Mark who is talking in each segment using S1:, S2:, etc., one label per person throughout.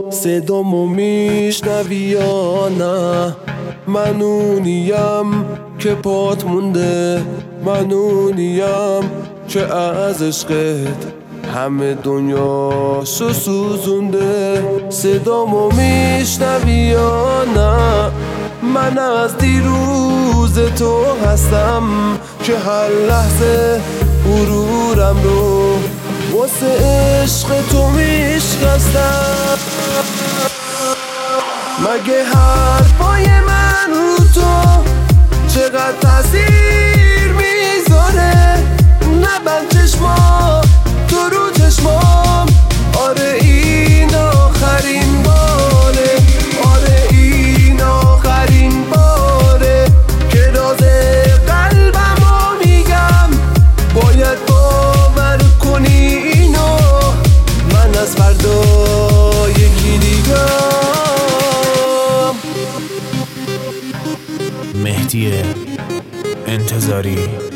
S1: صدامو میشنوی یا نه؟ من اونیم که پات مونده، من اونیم که از عشقت همه دنیاشو سوزونده. صدامو میشنوی یا نه؟ من از دیروز تو هستم که هر لحظه غرورم رو واسه عشق تو میشکستم. مگه حرفای من رو تو چقدر تاثیر میذاره؟ نبند چشما تو رو چشمام، آره این آخرین باره، آره این آخرین باره که راز قلبمو میگم. باید باور کنی اینو، من از فردا یکی دیگم.
S2: مهدی انتظاری.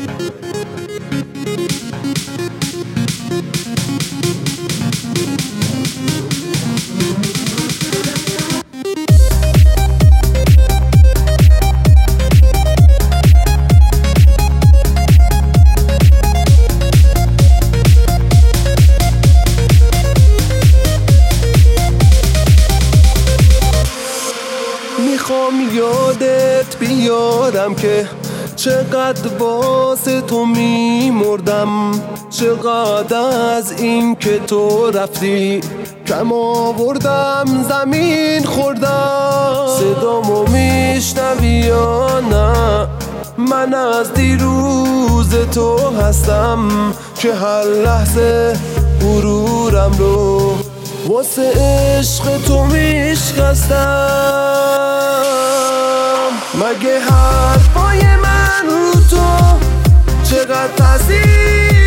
S1: میخوام یادت بیارم که چقدر واسه تو میمردم، چقدر از این که تو رفتی کم آوردم زمین خوردم. صدامو میشنوی یا نه؟ من از دیروز تو هستم که هر لحظه غرورم رو واسه عشق تو میشکستم. مگه حرفای من رو تو چقدر تاثیر